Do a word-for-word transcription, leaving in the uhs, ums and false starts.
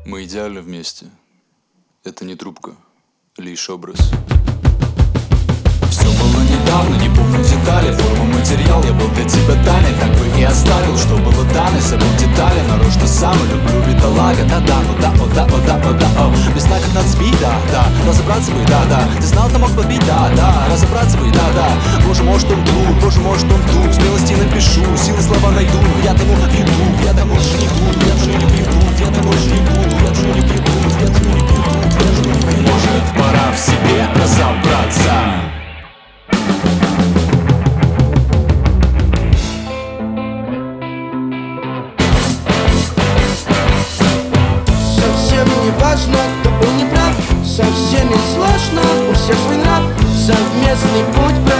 Мы идеально вместе. Это не трубка, лишь образ. Все было недавно, не помню детали. Форма, материал, я был для тебя тайной. Так бы и оставил, что было дано. Забыл детали, нарочно сам люблю бедолага. Да-да, о да, о да, о да, о да, о. Без знаков надо сбить, да, да. Разобраться бы, да-да. Ты знал, ты мог подбить, да, да. Разобраться бы, да-да. Боже, может он тут, боже, может он тут. Смелости напишу, силы слова найду. Но я тому веду, я тому же не буду. Я тому не приду, я тому же не буду. Я тому не приду, я тому не приду. Я тому не приду. Может, пора в себе разобраться. Важно, кто был неправ, со всеми сложно, у всех свой нрав. Совместный путь